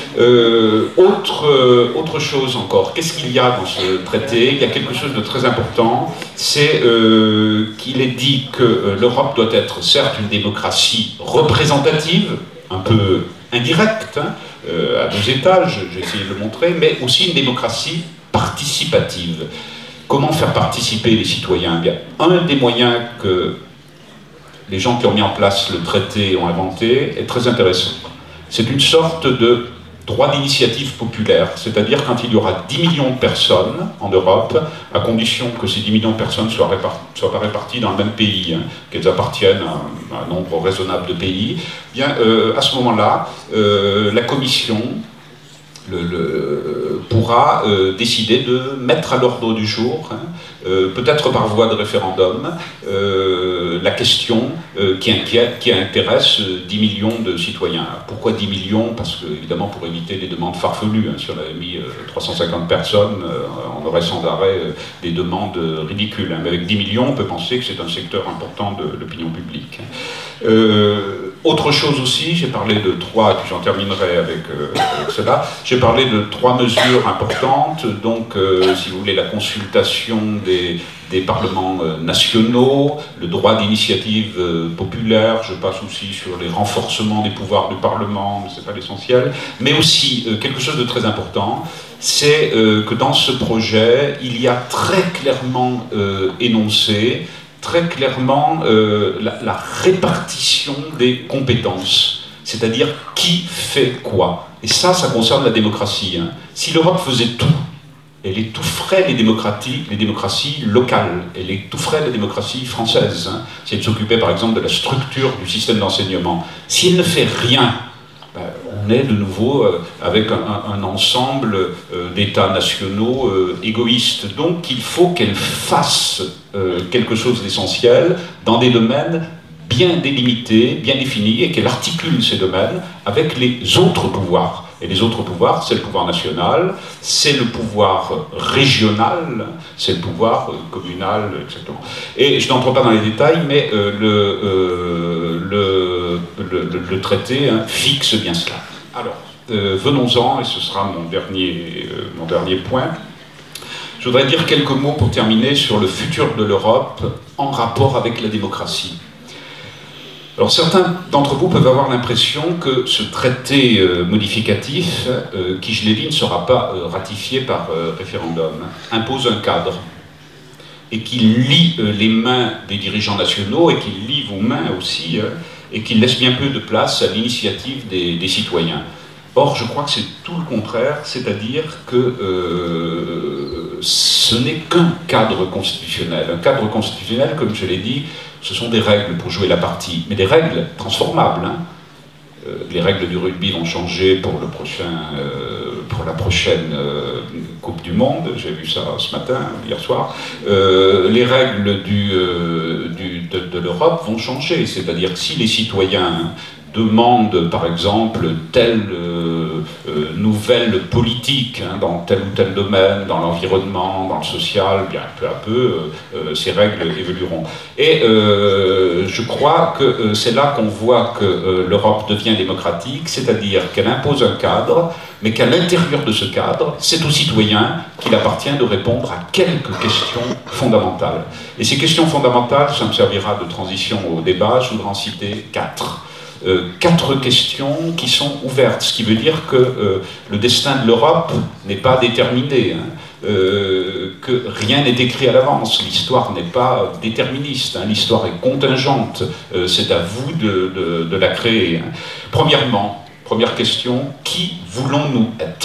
Euh, autre, euh, autre chose encore, qu'est-ce qu'il y a dans ce traité? Il y a quelque chose de très important, c'est euh, qu'il est dit que euh, l'Europe doit être certes une démocratie représentative, un peu indirecte, hein, euh, à deux étages, j'ai essayé de le montrer, mais aussi une démocratie participative. Comment faire participer les citoyens? Bien, un des moyens que les gens qui ont mis en place le traité ont inventé est très intéressant. C'est une sorte de droit d'initiative populaire, c'est-à-dire quand il y aura dix millions de personnes en Europe, à condition que ces dix millions de personnes soient, soient pas réparties dans le même pays, hein, qu'elles appartiennent à, à un nombre raisonnable de pays, bien, euh, à ce moment-là, euh, la Commission le, le, pourra euh, décider de mettre à l'ordre du jour, hein, euh, peut-être par voie de référendum, euh, la question euh, qui inquiète, qui intéresse dix millions de citoyens. Pourquoi dix millions? Parce que, évidemment, pour éviter les demandes farfelues, hein, si on avait mis euh, trois cent cinquante personnes, euh, on aurait sans arrêt euh, des demandes ridicules. Hein. Mais avec dix millions, on peut penser que c'est un secteur important de l'opinion publique. Euh, autre chose aussi, j'ai parlé de trois, et puis j'en terminerai avec, euh, avec cela, j'ai parlé de trois mesures importantes, donc euh, si vous voulez la consultation des, des parlements euh, nationaux, le droit d'initiative euh, populaire, je passe aussi sur les renforcements des pouvoirs du Parlement, mais ce n'est pas l'essentiel, mais aussi euh, quelque chose de très important, c'est euh, que dans ce projet, il y a très clairement euh, énoncé très clairement euh, la, la répartition des compétences, c'est-à-dire qui fait quoi. Et ça, ça concerne la démocratie. Hein. Si l'Europe faisait tout, elle étoufferait les démocraties, les démocraties locales, elle étoufferait la démocratie française. Hein. Si elle s'occupait par exemple de la structure du système d'enseignement. Si elle ne fait rien, ben, on est de nouveau euh, avec un, un ensemble euh, d'États nationaux euh, égoïstes. Donc il faut qu'elle fasse euh, quelque chose d'essentiel dans des domaines bien délimités, bien définis, et qu'elle articule ces domaines avec les autres pouvoirs. Et les autres pouvoirs, c'est le pouvoir national, c'est le pouvoir régional, c'est le pouvoir communal, et cetera. Et je n'entre pas dans les détails, mais euh, le, euh, le, le, le, le traité hein, fixe bien cela. Alors, euh, venons-en, et ce sera mon dernier, euh, mon dernier point. Je voudrais dire quelques mots pour terminer sur le futur de l'Europe en rapport avec la démocratie. Alors certains d'entre vous peuvent avoir l'impression que ce traité euh, modificatif, euh, qui je l'ai dit ne sera pas euh, ratifié par euh, référendum, hein, impose un cadre et qu'il lie euh, les mains des dirigeants nationaux et qu'il lie vos mains aussi hein, et qu'il laisse bien peu de place à l'initiative des, des citoyens. Or je crois que c'est tout le contraire, c'est-à-dire que euh, ce n'est qu'un cadre constitutionnel. Un cadre constitutionnel, comme je l'ai dit, ce sont des règles pour jouer la partie, mais des règles transformables. Hein. Euh, les règles du rugby vont changer pour, le prochain, euh, pour la prochaine euh, Coupe du Monde, j'ai vu ça ce matin, hier soir. Euh, les règles du, euh, du, de, de l'Europe vont changer, c'est-à-dire que si les citoyens demandent, par exemple, telle euh, euh, nouvelle politique hein, dans tel ou tel domaine, dans l'environnement, dans le social, bien peu à peu, euh, ces règles évolueront. Et euh, je crois que euh, c'est là qu'on voit que euh, l'Europe devient démocratique, c'est-à-dire qu'elle impose un cadre, mais qu'à l'intérieur de ce cadre, c'est aux citoyens qu'il appartient de répondre à quelques questions fondamentales. Et ces questions fondamentales, ça me servira de transition au débat, je voudrais en citer quatre. Euh, quatre questions qui sont ouvertes, ce qui veut dire que euh, le destin de l'Europe n'est pas déterminé, hein, euh, que rien n'est écrit à l'avance, l'histoire n'est pas déterministe, hein, l'histoire est contingente, euh, c'est à vous de, de, de la créer. Hein. Premièrement, première question, qui voulons-nous être ?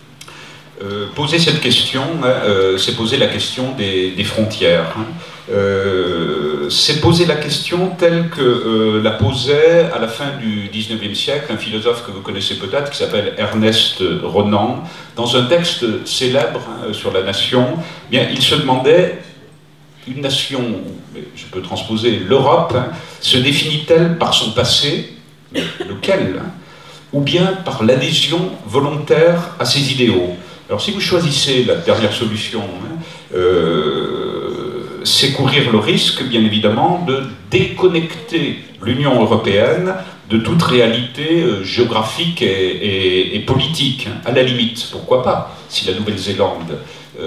Euh, poser cette question, euh, c'est poser la question des, des frontières. Hein. Euh, c'est poser la question telle que euh, la posait à la fin du dix-neuvième siècle un philosophe que vous connaissez peut-être qui s'appelle Ernest Renan dans un texte célèbre hein, sur la nation. Bien, il se demandait une nation, je peux transposer l'Europe, hein, se définit-elle par son passé, lequel, hein, ou bien par l'adhésion volontaire à ses idéaux. Alors si vous choisissez la dernière solution, hein, euh, c'est courir le risque, bien évidemment, de déconnecter l'Union européenne de toute réalité euh, géographique et, et, et politique. Hein. À la limite, pourquoi pas, si la Nouvelle-Zélande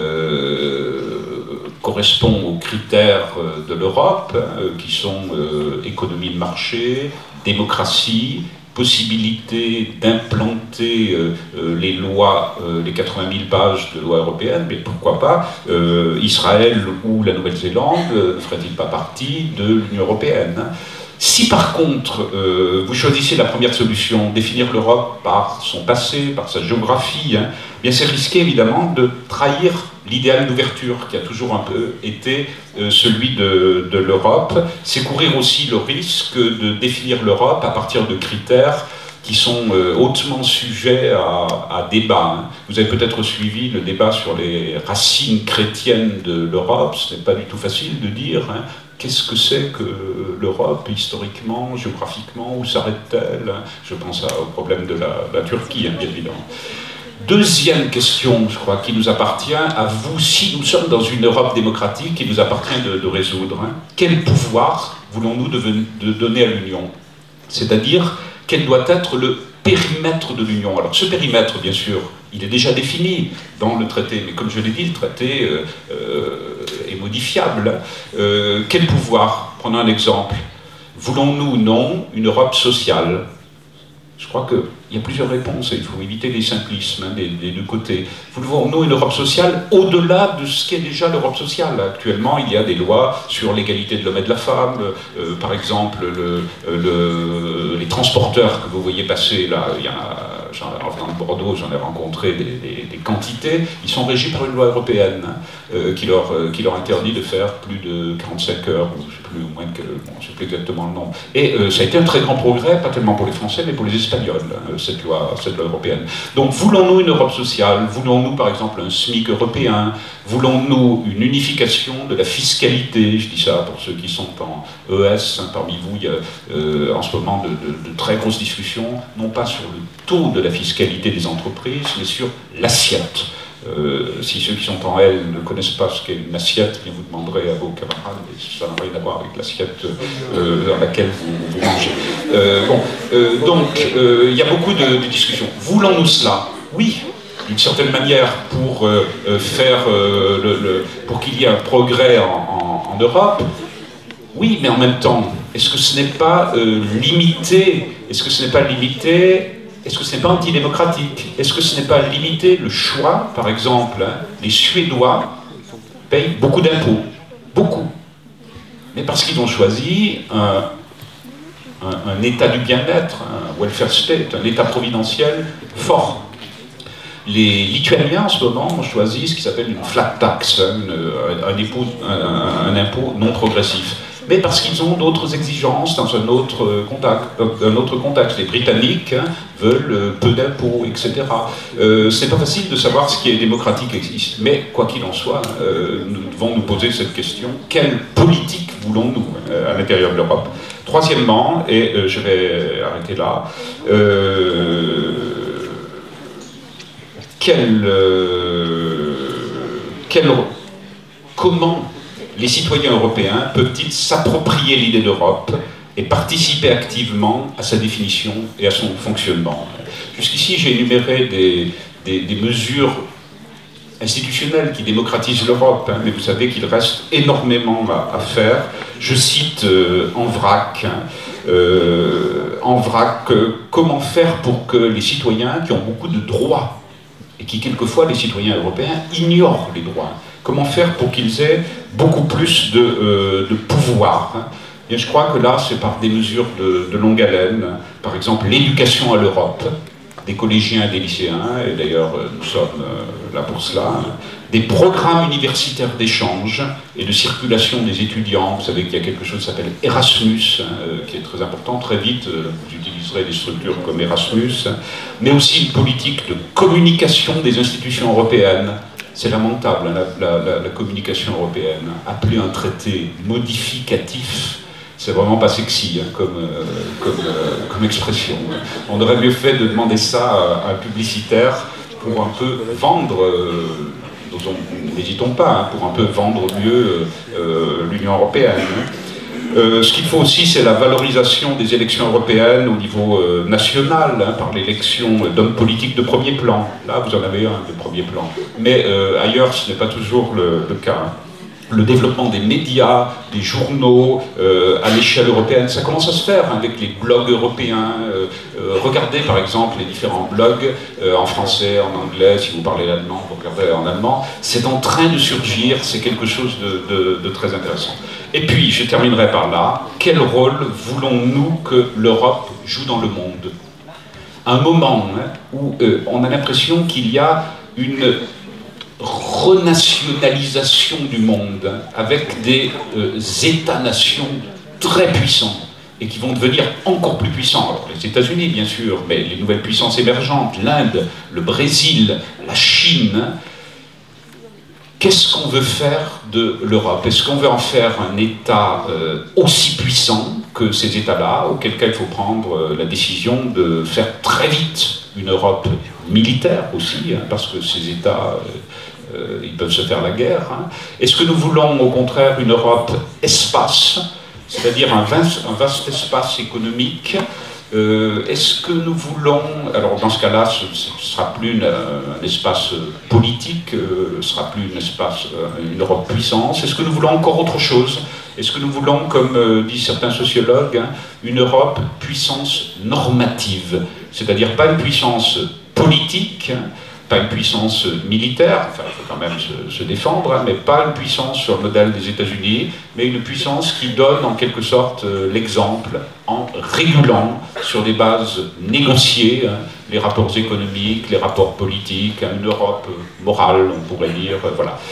euh, correspond aux critères euh, de l'Europe, hein, qui sont euh, économie de marché, démocratie, possibilité d'implanter euh, euh, les lois, euh, les quatre-vingt mille pages de lois européennes, mais pourquoi pas euh, Israël ou la Nouvelle-Zélande euh, ne ferait-il pas partie de l'Union européenne hein. Si par contre euh, vous choisissez la première solution, définir l'Europe par son passé, par sa géographie, hein, bien c'est risqué évidemment de trahir l'idéal d'ouverture qui a toujours un peu été euh, celui de, de l'Europe. C'est courir aussi le risque de définir l'Europe à partir de critères qui sont euh, hautement sujets à, à débat. Hein. Vous avez peut-être suivi le débat sur les racines chrétiennes de l'Europe. Ce n'est pas du tout facile de dire hein, qu'est-ce que c'est que l'Europe, historiquement, géographiquement, où s'arrête-t-elle? Je pense au problème de la, la Turquie, hein, bien évidemment. Deuxième question, je crois, qui nous appartient à vous, si nous sommes dans une Europe démocratique, qui nous appartient de, de résoudre. Hein. Quel pouvoir voulons-nous de, de donner à l'Union? C'est-à-dire, quel doit être le périmètre de l'Union? Alors ce périmètre, bien sûr, il est déjà défini dans le traité, mais comme je l'ai dit, le traité euh, euh, est modifiable. Euh, quel pouvoir? Prenons un exemple. Voulons-nous ou non une Europe sociale? Je crois qu'il y a plusieurs réponses et il faut éviter les simplismes hein, des, des deux côtés. Voulons-nous une Europe sociale au-delà de ce qu'est déjà l'Europe sociale? Actuellement, il y a des lois sur l'égalité de l'homme et de la femme. Euh, par exemple, le, le, les transporteurs que vous voyez passer là, il y en a, en venant de Bordeaux, j'en ai rencontré des, des, des quantités. Ils sont régis par une loi européenne hein, euh, qui, leur, euh, qui leur interdit de faire plus de quarante-cinq heures. Je sais pas, plus ou moins que, bon, je ne sais plus exactement le nom. Et euh, ça a été un très grand progrès, pas tellement pour les Français, mais pour les Espagnols, hein, cette loi, cette loi européenne. Donc, voulons-nous une Europe sociale? Voulons-nous, par exemple, un SMIC européen? Voulons-nous une unification de la fiscalité? Je dis ça pour ceux qui sont en E S, hein, parmi vous, il y a euh, en ce moment de, de, de très grosses discussions, non pas sur le taux de la fiscalité des entreprises, mais sur l'assiette. Euh, si ceux qui sont en L ne connaissent pas ce qu'est une assiette, bien vous demanderez à vos camarades, et ça n'a rien à voir avec l'assiette euh, dans laquelle vous, vous mangez. Euh, bon, euh, donc, euh, il y a beaucoup de, de discussions. Voulons-nous cela? Oui, d'une certaine manière, pour euh, faire euh, le, le, pour qu'il y ait un progrès en, en, en Europe. Oui, mais en même temps, est-ce que ce n'est pas euh, limité? Est-ce que ce n'est pas limité? Est-ce que ce n'est pas antidémocratique? Est-ce que ce n'est pas limiter le choix? Par exemple, hein, les Suédois payent beaucoup d'impôts, beaucoup. Mais parce qu'ils ont choisi un, un, un état du bien-être, un welfare state, un état providentiel fort. Les Lituaniens, en ce moment, ont choisi ce qui s'appelle une flat tax, une, un, un, impôt, un, un impôt non progressif. Mais parce qu'ils ont d'autres exigences dans un autre contexte. Un autre contexte. Les Britanniques hein, veulent peu d'impôts, et cetera. Euh, c'est pas facile de savoir ce qui est démocratique existe. Mais quoi qu'il en soit, euh, nous devons nous poser cette question. Quelle politique voulons-nous euh, à l'intérieur de l'Europe? Troisièmement, et euh, je vais arrêter là, euh, quel, euh, quel, comment les citoyens européens peuvent-ils s'approprier l'idée d'Europe et participer activement à sa définition et à son fonctionnement? Jusqu'ici, j'ai énuméré des, des, des mesures institutionnelles qui démocratisent l'Europe, hein, mais vous savez qu'il reste énormément à, à faire. Je cite euh, en vrac, hein, euh, en vrac, euh, comment faire pour que les citoyens qui ont beaucoup de droits, et qui quelquefois, les citoyens européens, ignorent les droits, comment faire pour qu'ils aient beaucoup plus de, euh, de pouvoir? Bien, je crois que là, c'est par des mesures de, de longue haleine, par exemple l'éducation à l'Europe, des collégiens et des lycéens, et d'ailleurs nous sommes euh, là pour cela, hein, des programmes universitaires d'échange et de circulation des étudiants. Vous savez qu'il y a quelque chose qui s'appelle Erasmus, hein, qui est très important. Très vite, euh, vous utiliserez des structures comme Erasmus, hein, mais aussi une politique de communication des institutions européennes. C'est lamentable, hein, la, la, la communication européenne. Appeler un traité modificatif, c'est vraiment pas sexy hein, comme, euh, comme, euh, comme expression. On aurait mieux fait de demander ça à un publicitaire pour un peu vendre, euh, n'hésitons pas, hein, pour un peu vendre mieux euh, l'Union européenne. Euh, ce qu'il faut aussi, c'est la valorisation des élections européennes au niveau euh, national, hein, par l'élection d'hommes politiques de premier plan. Là, vous en avez un de premier plan. Mais euh, ailleurs, ce n'est pas toujours le, le cas. Hein. Le développement des médias, des journaux euh, à l'échelle européenne, ça commence à se faire hein, avec les blogs européens. Euh, euh, regardez par exemple les différents blogs euh, en français, en anglais, si vous parlez l'allemand, vous regardez en allemand. C'est en train de surgir, c'est quelque chose de, de, de très intéressant. Et puis, je terminerai par là, quel rôle voulons-nous que l'Europe joue dans le monde? Un moment hein, où euh, on a l'impression qu'il y a une renationalisation du monde, avec des euh, États-nations très puissants, et qui vont devenir encore plus puissants. Alors les États-Unis, bien sûr, mais les nouvelles puissances émergentes, l'Inde, le Brésil, la Chine. Qu'est-ce qu'on veut faire de l'Europe? Est-ce qu'on veut en faire un État euh, aussi puissant que ces États-là, auquel cas il faut prendre euh, la décision de faire très vite une Europe militaire aussi, hein, parce que ces États... Euh, Euh, ils peuvent se faire la guerre. Hein. Est-ce que nous voulons au contraire une Europe espace, c'est-à-dire un vaste, un vaste espace économique? euh, Est-ce que nous voulons, alors dans ce cas-là, ce ne sera plus une, un espace politique, euh, ce ne sera plus une, espace, euh, une Europe puissance? Est-ce que nous voulons encore autre chose? Est-ce que nous voulons, comme euh, disent certains sociologues, hein, une Europe puissance normative, c'est-à-dire pas une puissance politique, hein, pas une puissance militaire, enfin il faut quand même se, se défendre, hein, mais pas une puissance sur le modèle des États-Unis, mais une puissance qui donne en quelque sorte euh, l'exemple en régulant sur des bases négociées hein, les rapports économiques, les rapports politiques, hein, une Europe morale, on pourrait dire, euh, voilà.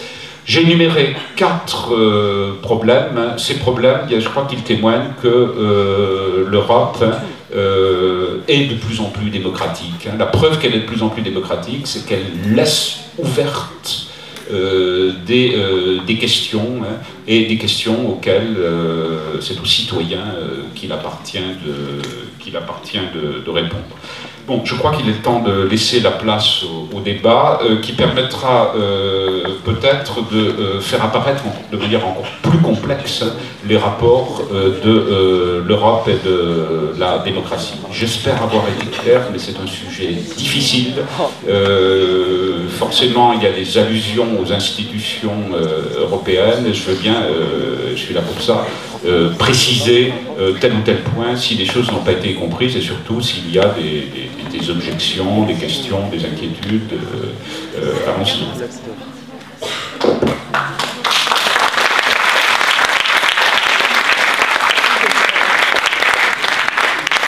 J'ai énuméré quatre euh, problèmes. Ces problèmes, bien, je crois qu'ils témoignent que euh, l'Europe euh, est de plus en plus démocratique. La preuve qu'elle est de plus en plus démocratique, c'est qu'elle laisse ouverte Euh, des, euh, des questions, hein, et des questions auxquelles euh, c'est aux citoyens euh, qu'il appartient, de, qu'il appartient de, de répondre. Bon, je crois qu'il est temps de laisser la place au, au débat euh, qui permettra euh, peut-être de euh, faire apparaître de manière encore plus complexe les rapports euh, de euh, l'Europe et de la démocratie. J'espère avoir été clair, mais c'est un sujet difficile. Euh, forcément, il y a des allusions aux institutions euh, européennes, et je veux bien, euh, je suis là pour ça, euh, préciser euh, tel ou tel point si les choses n'ont pas été comprises, et surtout s'il y a des, des, des objections, des questions, des inquiétudes. Euh, euh, allons-y.